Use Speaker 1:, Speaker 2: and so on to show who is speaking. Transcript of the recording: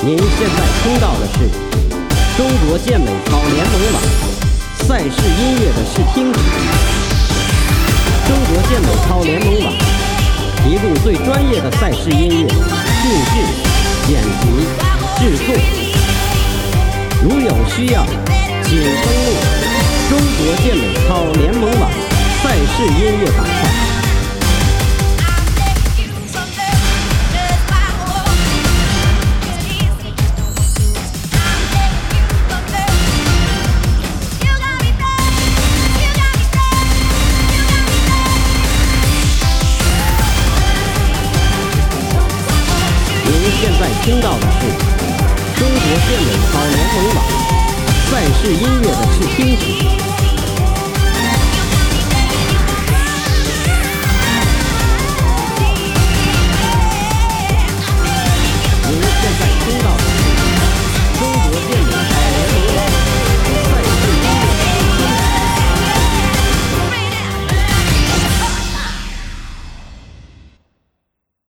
Speaker 1: 您现在听到的是中国健美操联盟网赛事音乐的试听节目。中国健美操联盟网提供最专业的赛事音乐录制、剪辑、制作。如有需要，请登录中国健美操联盟网赛事音乐板块。现在听到的是中国健美操联盟网赛事音乐的试听曲。